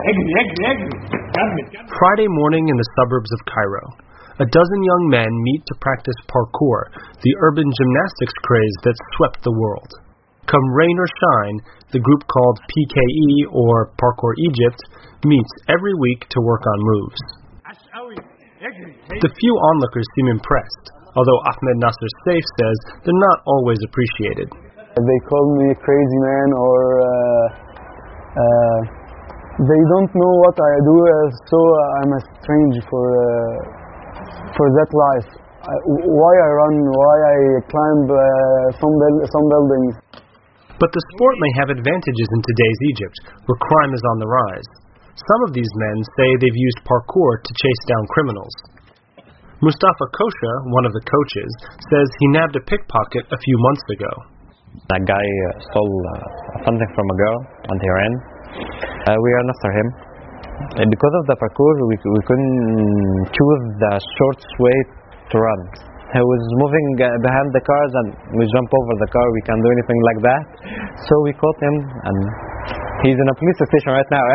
Friday morning in the suburbs of Cairo. A dozen young men meet to practice parkour, the urban gymnastics craze that swept the world. Come rain or shine, the group called PKE, or Parkour Egypt, meets every week to work on moves. The few onlookers seem impressed, although Ahmed Nasser Saif says they're not always appreciated. They call me a crazy man, or they don't know what I do, so I'm a stranger for that life. Why I run, why I climb some buildings. But the sport may have advantages in today's Egypt, where crime is on the rise. Some of these men say they've used parkour to chase down criminals. Mustafa Kosha, one of the coaches, says he nabbed a pickpocket a few months ago. That guy stole something from a girl on Tehran. We ran after him. And because of the parkour, we couldn't choose the shortest way to run. He was moving behind the cars, and we jump over the car. We can't do anything like that. So we caught him, and he's in a police station right now.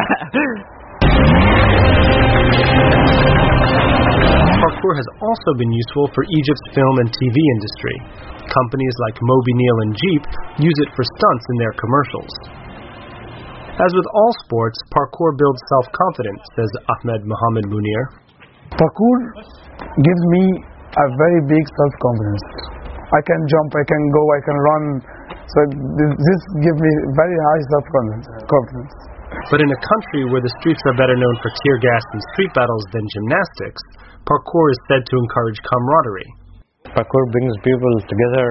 Parkour has also been useful for Egypt's film and TV industry. Companies like Moby Neal and Jeep use it for stunts in their commercials. As with all sports, parkour builds self-confidence, says Ahmed Mohamed Munir. Parkour gives me a very big self-confidence. I can jump, I can go, I can run. So this gives me very high self-confidence. But in a country where the streets are better known for tear gas and street battles than gymnastics, parkour is said to encourage camaraderie. Parkour brings people together,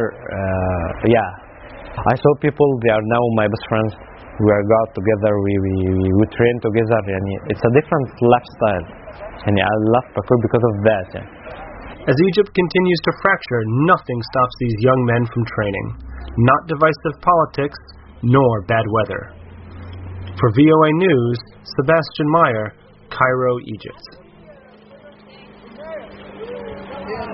I saw people, they are now my best friends. We are out together, we train together, and it's a different lifestyle. And I love parkour because of that. As Egypt continues to fracture, nothing stops these young men from training. Not divisive politics, nor bad weather. For VOA News, Sebastian Meyer, Cairo, Egypt.